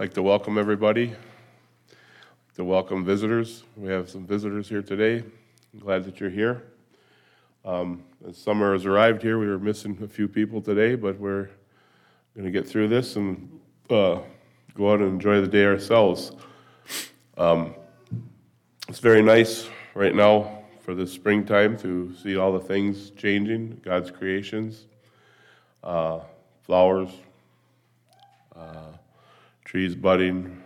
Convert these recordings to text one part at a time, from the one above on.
like to welcome everybody, to welcome visitors. We have some visitors here today. I'm glad that you're here. As summer has arrived here, we were missing a few people today, but we're going to get through this and go out and enjoy the day ourselves. It's very nice right now for this springtime to see all the things changing, God's creations, flowers, trees budding,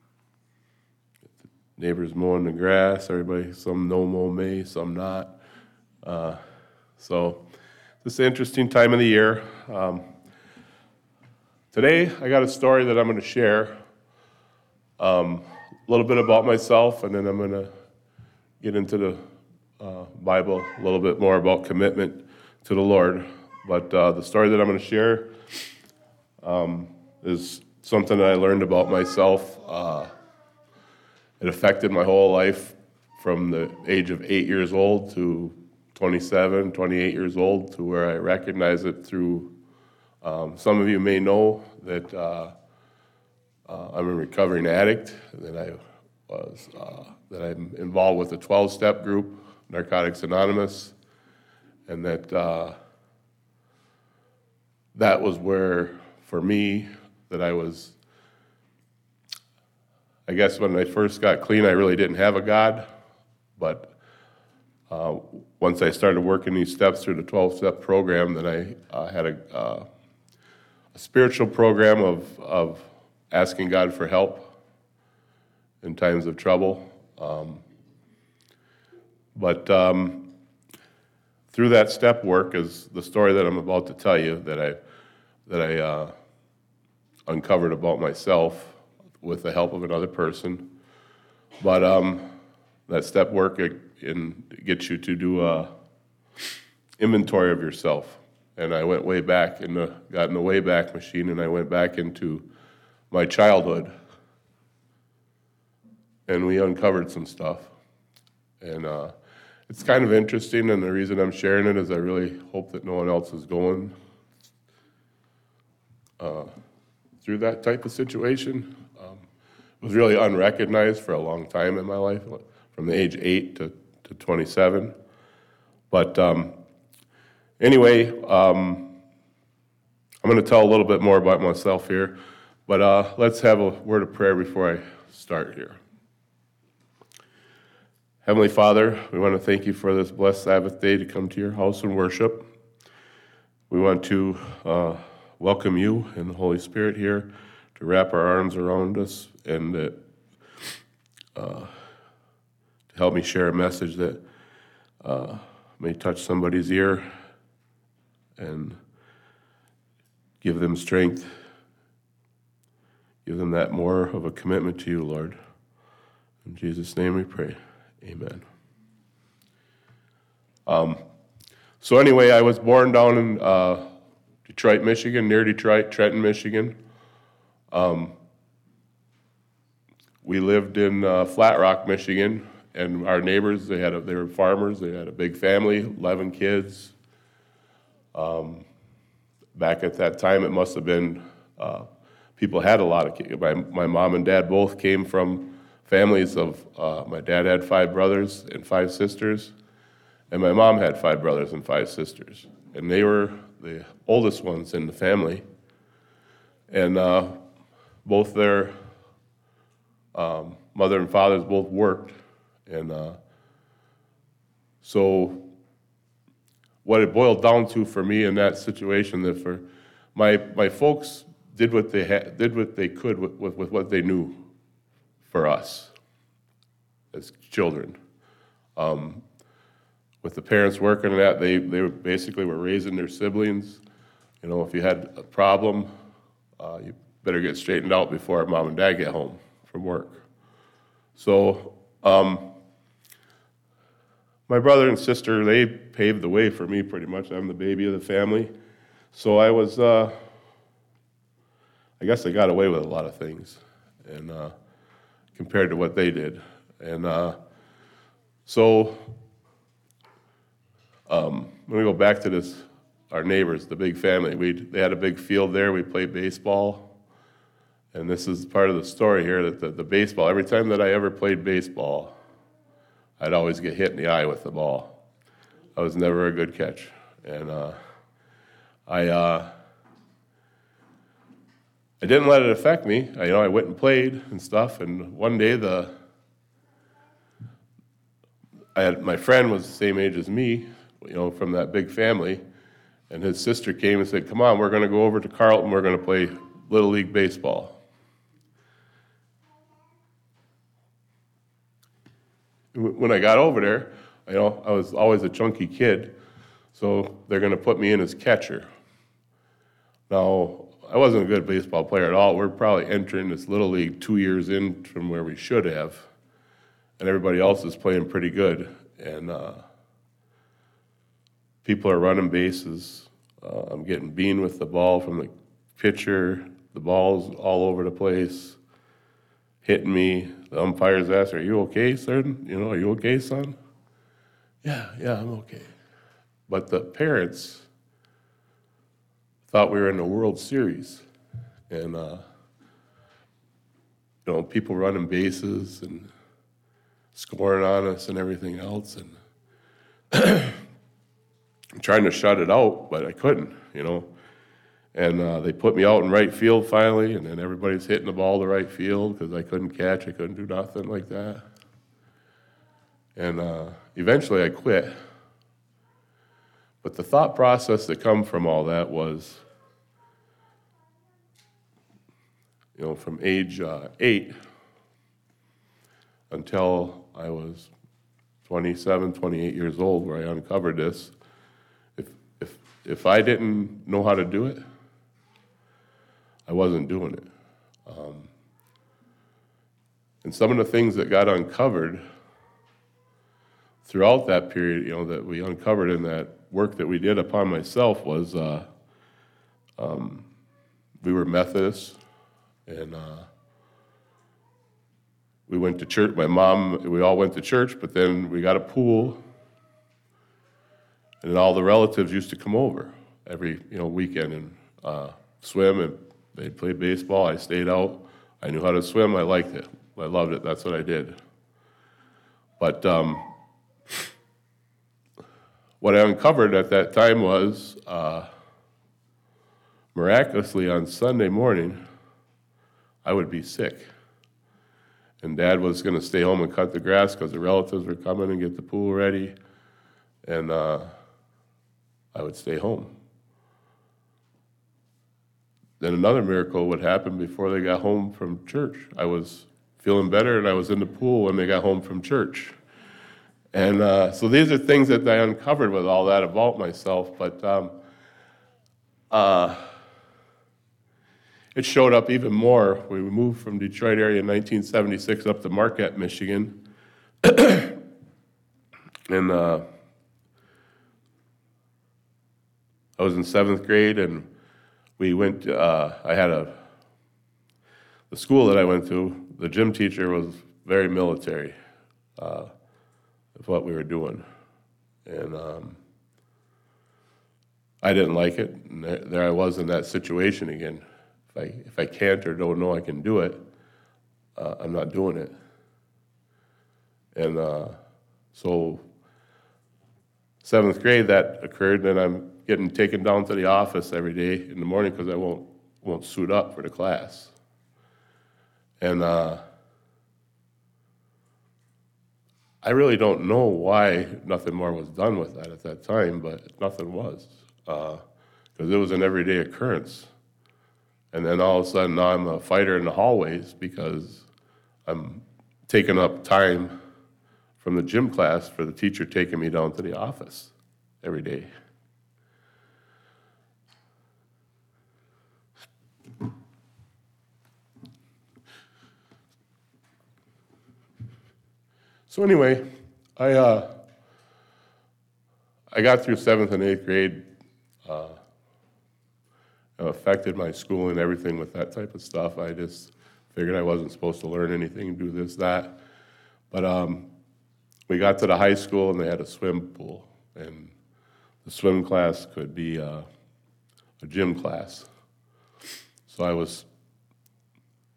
neighbors mowing the grass, everybody, some no mow May, some not. So this is an interesting time of the year. Today I got a story that I'm going to share, a little bit about myself, and then I'm going to get into the Bible a little bit more about commitment to the Lord. But the story that I'm going to share is something that I learned about myself. It affected my whole life from the age of 8 years old to 27, 28 years old, to where I recognize it through, some of you may know that I'm a recovering addict, that I'm involved with a 12-step group, Narcotics Anonymous, and that was where, for me, that I guess when I first got clean, I really didn't have a God, but once I started working these steps through the 12-step program, then I had a spiritual program of asking God for help in times of trouble. But through that step work is the story that I'm about to tell you that I uncovered about myself with the help of another person. But that step work gets you to do a inventory of yourself. And I went way back got in the Wayback Machine, and I went back into my childhood, and we uncovered some stuff. And it's kind of interesting, and the reason I'm sharing it is I really hope that no one else is going through that type of situation. It was really unrecognized for a long time in my life, from the age 8 to 27. But anyway, I'm going to tell a little bit more about myself here, but let's have a word of prayer before I start here. Heavenly Father, we want to thank you for this blessed Sabbath day to come to your house and worship. We want to welcome you and the Holy Spirit here to wrap our arms around us and to help me share a message that may touch somebody's ear and give them strength, give them that more of a commitment to you, Lord. In Jesus' name we pray. Amen. So anyway, I was born down in Detroit, Michigan, near Detroit, Trenton, Michigan. We lived in Flat Rock, Michigan, and our neighbors, they were farmers. They had a big family, 11 kids. Back at that time, it must have been, people had a lot of kids. My mom and dad both came from families of, my dad had 5 brothers and 5 sisters, and my mom had 5 brothers and 5 sisters. And they were the oldest ones in the family. And both their mother and fathers both worked. And so what it boiled down to for me in that situation, that for my folks did what they could with what they knew for us as children. With the parents working on that, they basically were raising their siblings. You know, if you had a problem, you better get straightened out before mom and dad get home from work. So my brother and sister, they paved the way for me pretty much. I'm the baby of the family. So I was, I guess I got away with a lot of things, and compared to what they did. And so when we go back to this, our neighbors, the big family, they had a big field there. We played baseball. And this is part of the story here, that the baseball, every time that I ever played baseball, I'd always get hit in the eye with the ball. I was never a good catch. And I didn't let it affect me. I went and played and stuff, and one day my friend was the same age as me, from that big family, and his sister came and said, "Come on, we're going to go over to Carlton, we're going to play Little League baseball." When I got over there, I was always a chunky kid, so they're going to put me in as catcher. Now, I wasn't a good baseball player at all. We're probably entering this Little League 2 years in from where we should have, and everybody else is playing pretty good. And people are running bases. I'm getting beamed with the ball from the pitcher. The ball's all over the place, hitting me. The umpires ask, "Are you okay, sir? Are you okay, son?" Yeah, I'm okay. But the parents thought we were in the World Series, and people running bases and scoring on us and everything else, and I'm trying to shut it out, but I couldn't, And they put me out in right field finally, and then everybody's hitting the ball to right field because I couldn't catch, I couldn't do nothing like that. And eventually I quit. But the thought process that come from all that was, from age 8 until I was 27, 28 years old, where I uncovered this, if I didn't know how to do it, I wasn't doing it. And some of the things that got uncovered throughout that period, that we uncovered in that work that we did upon myself was we were Methodists, and we went to church. We all went to church, but then we got a pool, and all the relatives used to come over every weekend and swim, and they'd play baseball. I stayed out. I knew how to swim. I liked it. I loved it. That's what I did. But what I uncovered at that time was miraculously on Sunday morning, I would be sick. And Dad was going to stay home and cut the grass because the relatives were coming and get the pool ready. And I would stay home. Then another miracle would happen before they got home from church. I was feeling better, and I was in the pool when they got home from church. And so these are things that I uncovered with all that about myself. But it showed up even more. We moved from Detroit area in 1976 up to Marquette, Michigan. And I was in 7th grade, and we went, the school that I went to, the gym teacher was very military of what we were doing. And I didn't like it, and there I was in that situation again. If I can't or don't know I can do it, I'm not doing it. And so 7th grade, that occurred, and I'm getting taken down to the office every day in the morning because I won't suit up for the class. And I really don't know why nothing more was done with that at that time, but nothing was, because it was an everyday occurrence. And then all of a sudden, now I'm a fighter in the hallways because I'm taking up time from the gym class for the teacher taking me down to the office every day. So anyway, I got through 7th and 8th grade. Affected my school and everything with that type of stuff. I just figured I wasn't supposed to learn anything, do this, that. But we got to the high school, and they had a swim pool. And the swim class could be a gym class. So I was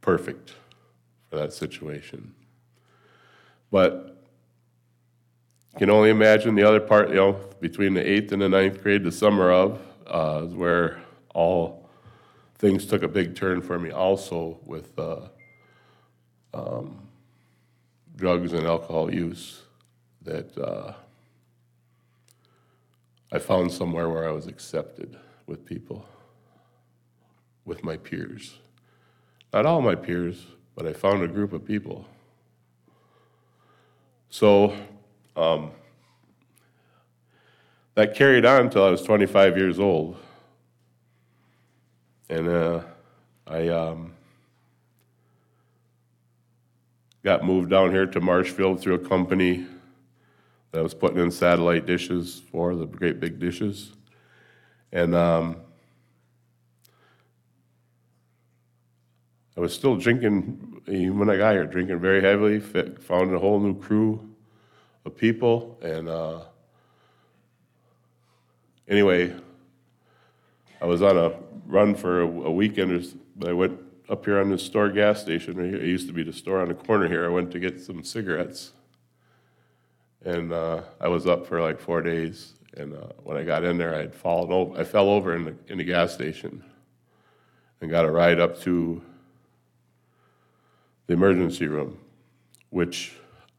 perfect for that situation. But you can only imagine the other part, between the 8th and the 9th grade, the summer of, is where all things took a big turn for me also with drugs and alcohol use that I found somewhere where I was accepted with people, with my peers. Not all my peers, but I found a group of people. So that carried on until I was 25 years old. And I got moved down here to Marshfield through a company that was putting in satellite dishes for the great big dishes. And I was still drinking, even when I got here, drinking very heavily, found a whole new crew of people. And anyway, I was on a run for a weekend. I went up here on this store gas station. It used to be the store on the corner here. I went to get some cigarettes. And I was up for like 4 days. And when I got in there, I fell over in the gas station and got a ride up to the emergency room, which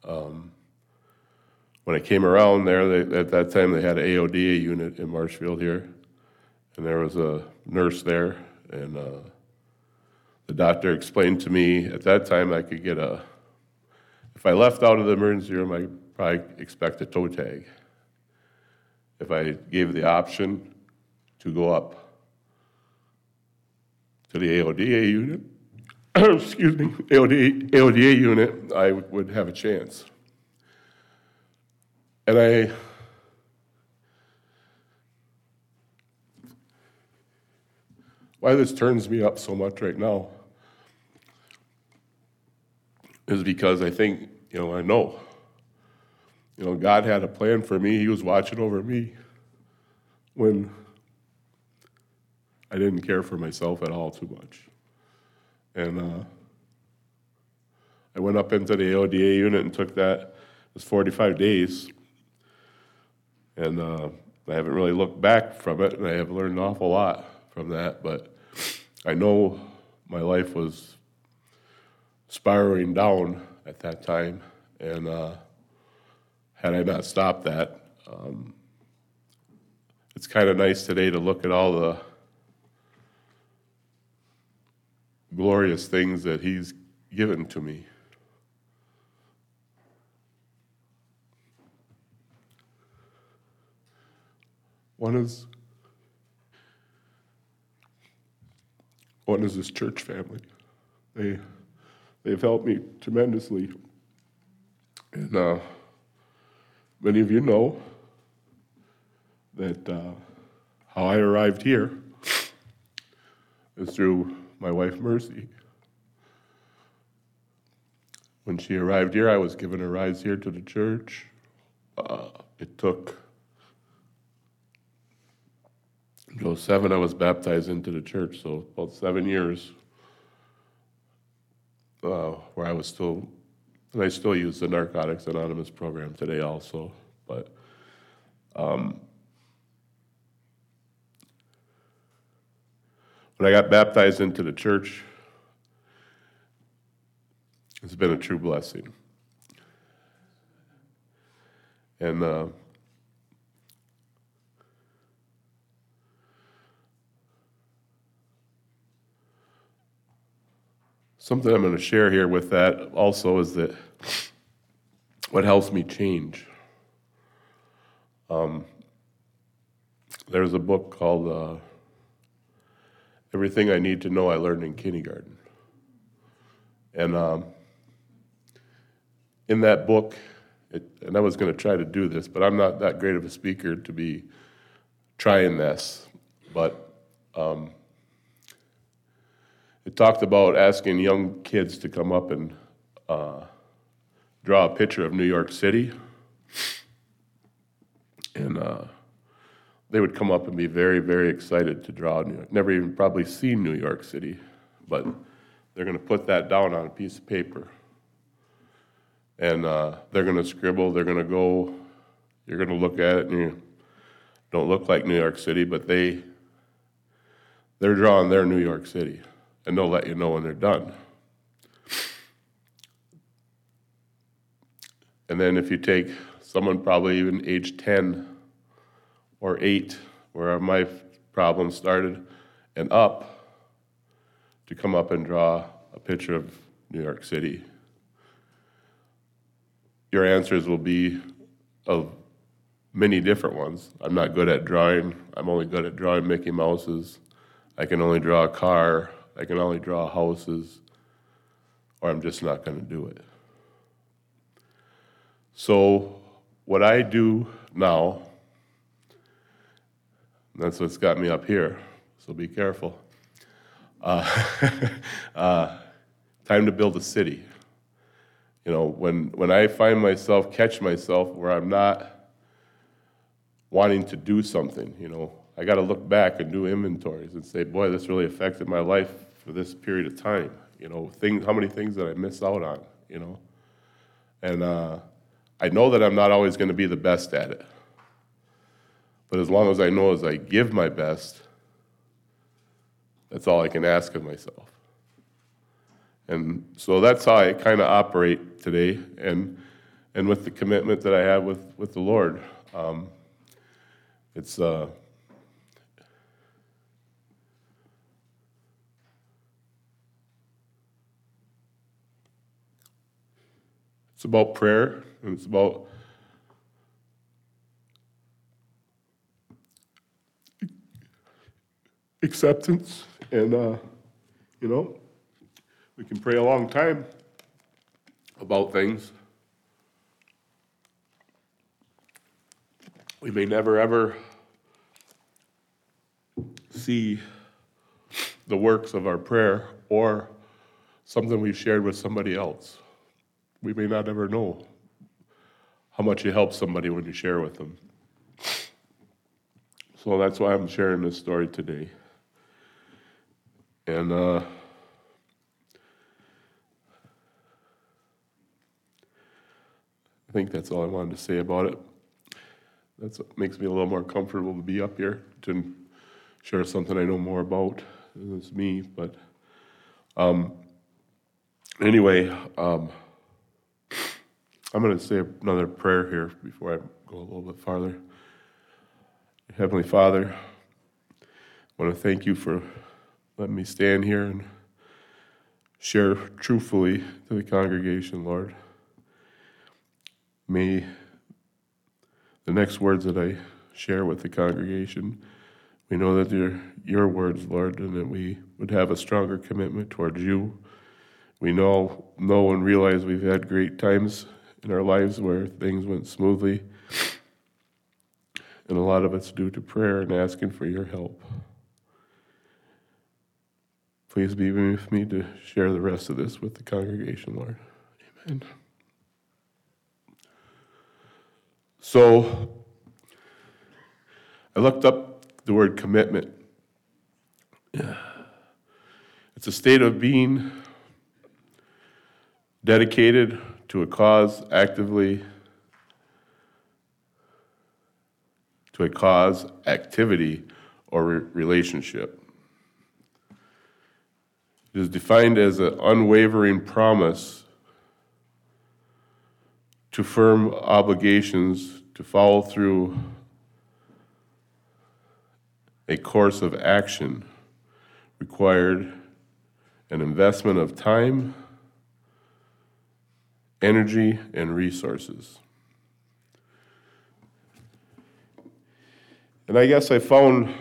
when I came around there, at that time they had an AODA unit in Marshfield here. And there was a nurse there, and the doctor explained to me at that time I could get if I left out of the emergency room, I could probably expect a toe tag. If I gave the option to go up to the AODA unit, excuse me, AODA unit, I would have a chance. And why this turns me up so much right now is because I think, I know, God had a plan for me. He was watching over me when I didn't care for myself at all too much. And I went up into the AODA unit and took that. It was 45 days. And I haven't really looked back from it, and I have learned an awful lot from that. But I know my life was spiraling down at that time. And had I not stopped that, it's kind of nice today to look at all the glorious things that He's given to me. One is this church family. They've helped me tremendously. And many of you know that how I arrived here is through my wife, Mercy. When she arrived here, I was given a ride here to the church. It took 07, I was baptized into the church, so about 7 years where I was still, and I still use the Narcotics Anonymous program today also, but when I got baptized into the church, it's been a true blessing. And something I'm going to share here with that also is that what helps me change. There's a book called Everything I Need to Know I Learned in Kindergarten. And in that book, and I was going to try to do this, but I'm not that great of a speaker to be trying this, but it talked about asking young kids to come up and draw a picture of New York City. And they would come up and be very, very excited to draw New York. Never even probably seen New York City, but they're going to put that down on a piece of paper. And they're going to scribble, they're going to go, you're going to look at it, and you don't look like New York City, but they're drawing their New York City, and they'll let you know when they're done. And then if you take someone probably even age 10 or 8, where my problem started, and up, to come up and draw a picture of New York City, your answers will be of many different ones. I'm not good at drawing. I'm only good at drawing Mickey Mouses. I can only draw a car. I can only draw houses. Or I'm just not going to do it. So what I do now, that's what's got me up here, so be careful. Time to build a city. You know, when I catch myself where I'm not wanting to do something, you know, I got to look back and do inventories and say, boy, this really affected my life for this period of time. You know, how many things did I miss out on, you know? And I know that I'm not always going to be the best at it. But as long as I know as I give my best, that's all I can ask of myself. And so that's how I kind of operate today, and with the commitment that I have with the Lord. It's about prayer, and it's about acceptance, and you know, we can pray a long time about things. We may never ever see the works of our prayer or something we've shared with somebody else. We may not ever know how much you help somebody when you share with them. So that's why I'm sharing this story today. And I think that's all I wanted to say about it. That's what makes me a little more comfortable to be up here, to share something I know more about. It's me, but anyway, I'm going to say another prayer here before I go a little bit farther. Heavenly Father, I want to thank you for letting me stand here and share truthfully to the congregation, Lord. May the next words that I share with the congregation, we know that they're your words, Lord, and that we would have a stronger commitment towards you. We know and realize we've had great times in our lives where things went smoothly, and a lot of it's due to prayer and asking for your help. Please be with me to share the rest of this with the congregation, Lord. Amen. So, I looked up the word commitment. It's a state of being dedicated to a cause, activity, or relationship. It is defined as an unwavering promise to firm obligations to follow through a course of action required an investment of time, energy, and resources. And I guess I found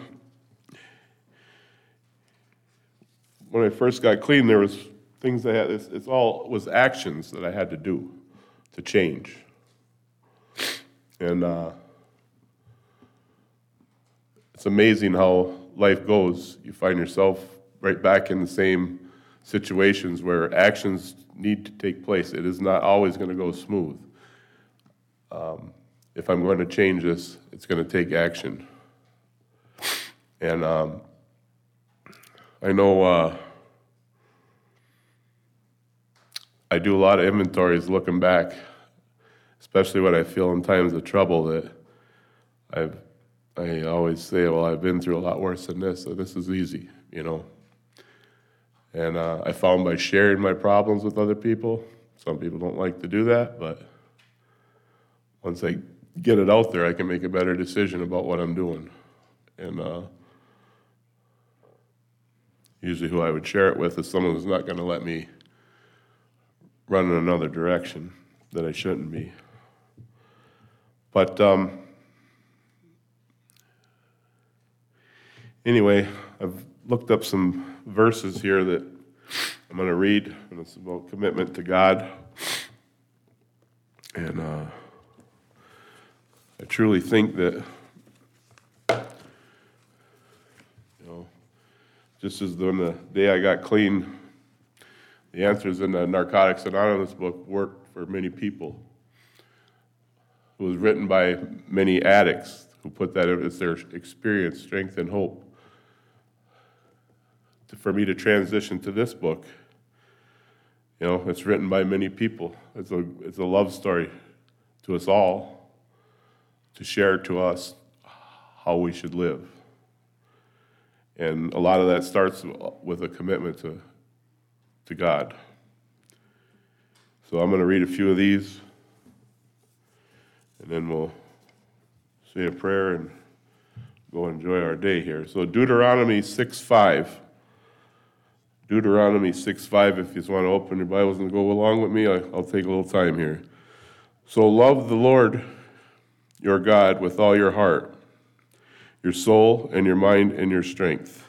when I first got clean, there was things I had, it was actions that I had to do to change. And it's amazing how life goes. You find yourself right back in the same situations where actions need to take place. It is not always going to go smooth. If I'm going to change this, it's going to take action. And I know I do a lot of inventories looking back, especially when I feel in times of trouble that I always say, well, I've been through a lot worse than this, so this is easy, And I found by sharing my problems with other people, some people don't like to do that, but once I get it out there, I can make a better decision about what I'm doing. And usually who I would share it with is someone who's not going to let me run in another direction that I shouldn't be. But anyway, I've looked up some verses here that I'm going to read, and it's about commitment to God. And I truly think that, just as on the day I got clean, the answers in the Narcotics Anonymous book worked for many people. It was written by many addicts who put that as their experience, strength, and hope. For me to transition to this book, it's written by many people. It's a love story to us all, to share to us how we should live. And a lot of that starts with a commitment to God. So I'm going to read a few of these, and then we'll say a prayer and go enjoy our day here. So Deuteronomy 6:5. Deuteronomy 6:5, if you just want to open your Bibles and go along with me, I'll take a little time here. So love the Lord your God with all your heart, your soul, and your mind, and your strength.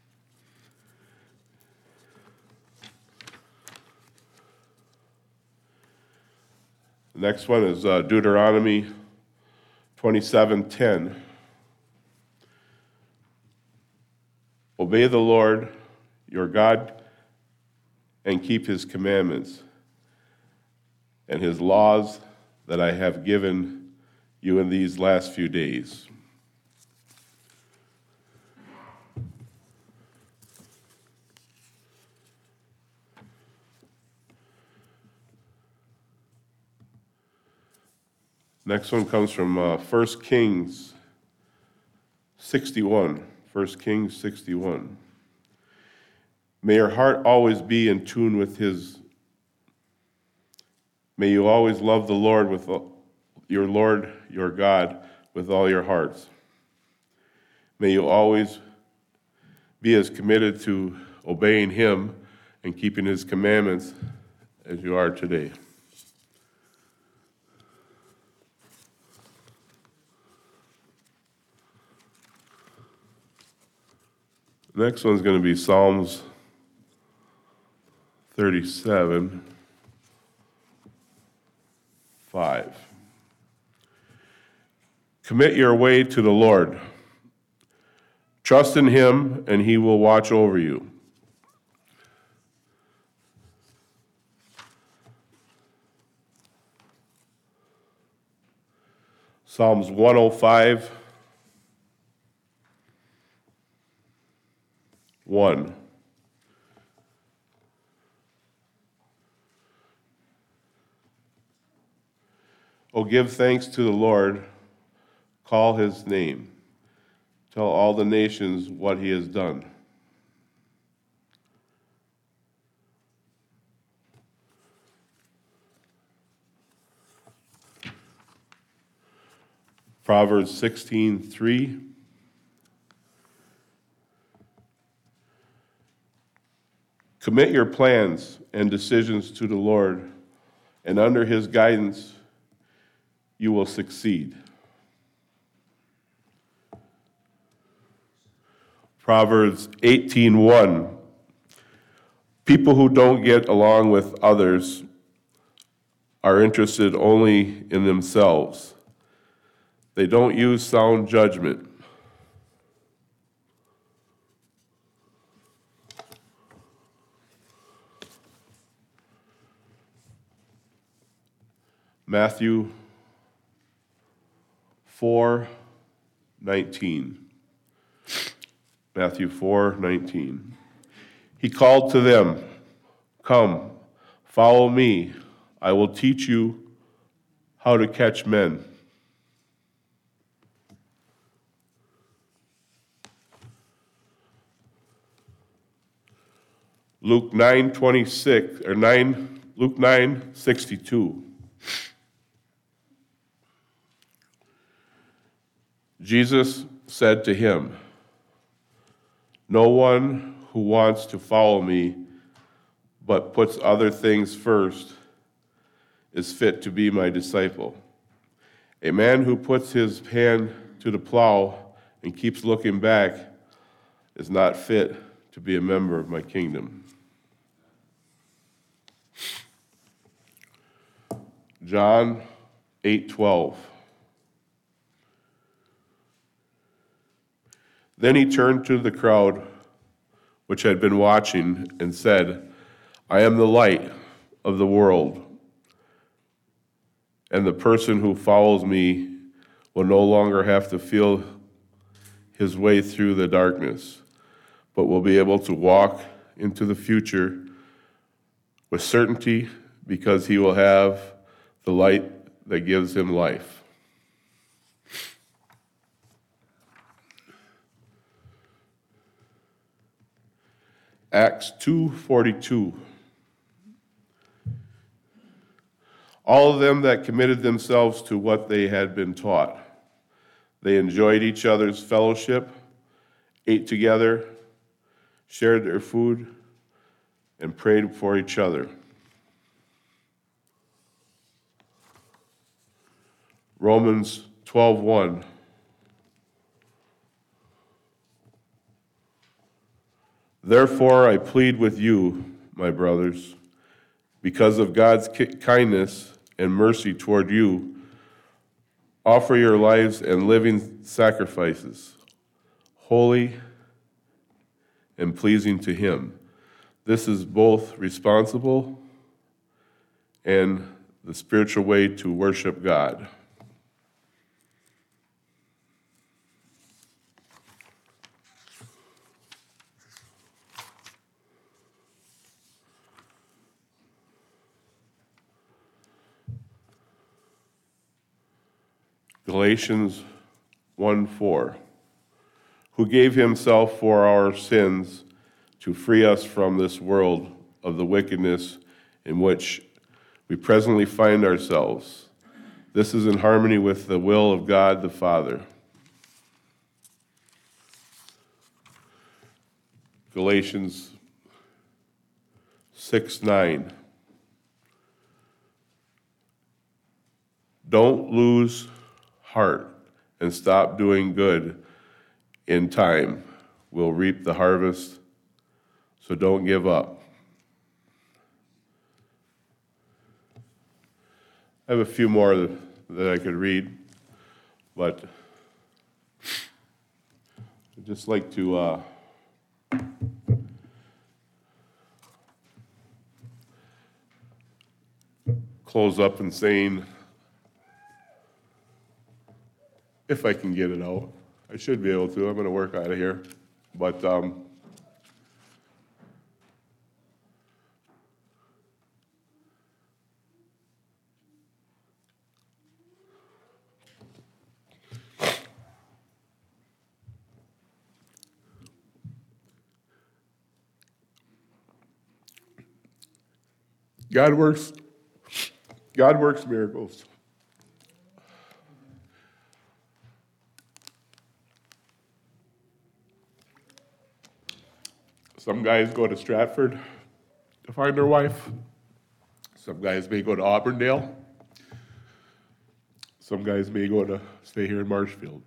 The next one is Deuteronomy 27:10. Obey the Lord your God and keep his commandments and his laws that I have given you in these last few days. Next one comes from 1 Kings 61. 1 Kings 61. May your heart always be in tune with his. May you always love the Lord your God with all your hearts. May you always be as committed to obeying him and keeping his commandments as you are today. The next one's going to be Psalms 37, 5. Commit your way to the Lord. Trust in him, and he will watch over you. Psalms 105, 1. Oh, give thanks to the Lord, call his name, tell all the nations what he has done. Proverbs 16:3. Commit your plans and decisions to the Lord, and under his guidance you will succeed. Proverbs 18:1. People who don't get along with others are interested only in themselves. They don't use sound judgment. Matthew 4:19. Matthew 4:19. He called to them, "Come, Follow me. I will teach you how to catch men. Luke 9:62. Jesus said to him, "No one who wants to follow me but puts other things first is fit to be my disciple. A man who puts his hand to the plow and keeps looking back is not fit to be a member of my kingdom." John 8:12. Then he turned to the crowd which had been watching and said, "I am the light of the world, and the person who follows me will no longer have to feel his way through the darkness, but will be able to walk into the future with certainty because he will have the light that gives him life." Acts 2:42. All of them that committed themselves to what they had been taught. They enjoyed each other's fellowship, ate together, shared their food, and prayed for each other. Romans 12:1. Therefore I plead with you, my brothers, because of God's kindness and mercy toward you, offer your lives and living sacrifices, holy and pleasing to Him. This is both responsible and the spiritual way to worship God. Galatians 1:4, who gave himself for our sins to free us from this world of the wickedness in which we presently find ourselves. This is in harmony with the will of God the Father. Galatians 6:9. Don't lose heart and stop doing good. In time, we'll reap the harvest, so don't give up. I have a few more that I could read, but I'd just like to close up in saying, if I can get it out, I should be able to. I'm going to work out of here. But God works miracles. Some guys go to Stratford to find their wife. Some guys may go to Auburndale. Some guys may go to stay here in Marshfield.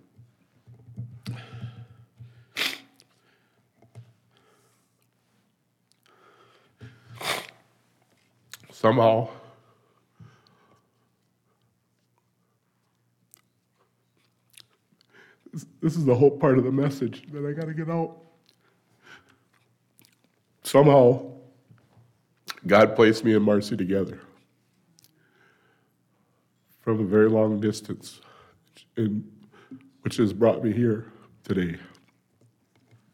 Somehow, this is the whole part of the message that I got to get out. Somehow, God placed me and Marcy together from a very long distance, which has brought me here today.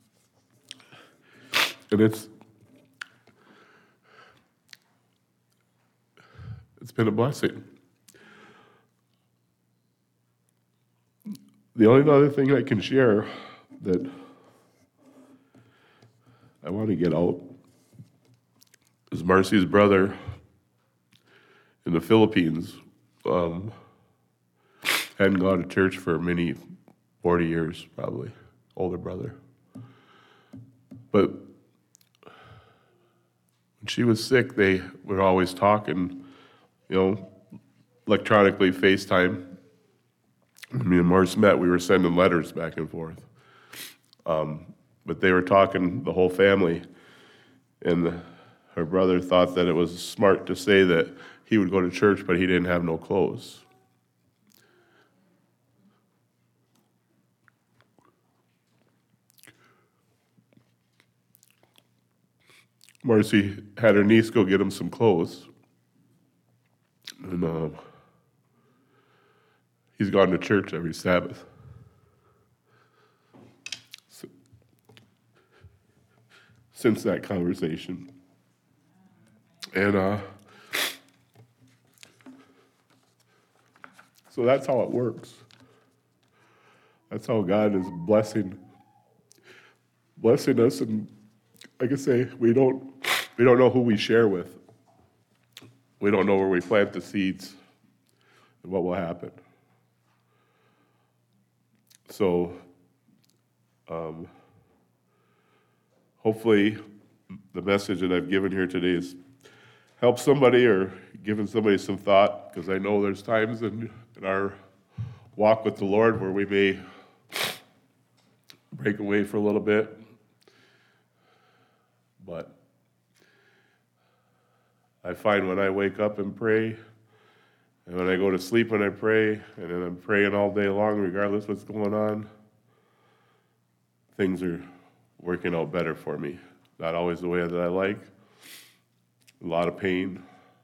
And it's been a blessing. The only other thing I can share that I want to get out is Marcy's brother in the Philippines hadn't gone to church for 40 years, probably, older brother. But when she was sick, they were always talking, electronically, FaceTime. When me and Morris met, we were sending letters back and forth. But they were talking, the whole family, and her brother thought that it was smart to say that he would go to church, but he didn't have no clothes. Marcy had her niece go get him some clothes. And he's gone to church every Sabbath. Since that conversation. And so that's how it works. That's how God is blessing us. And like I say, we don't know who we share with. We don't know where we plant the seeds and what will happen. So hopefully the message that I've given here today is help somebody or given somebody some thought, because I know there's times in our walk with the Lord where we may break away for a little bit. But I find when I wake up and pray, and when I go to sleep and I pray, and then I'm praying all day long, regardless what's going on, things are working out better for me. Not always the way that I like. A lot of pain.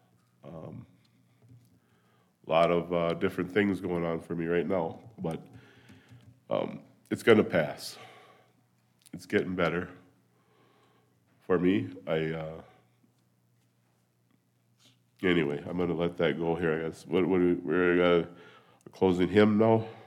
A lot of different things going on for me right now. But it's going to pass. It's getting better for me. Anyway, I'm going to let that go here, I guess. We're got a closing hymn now.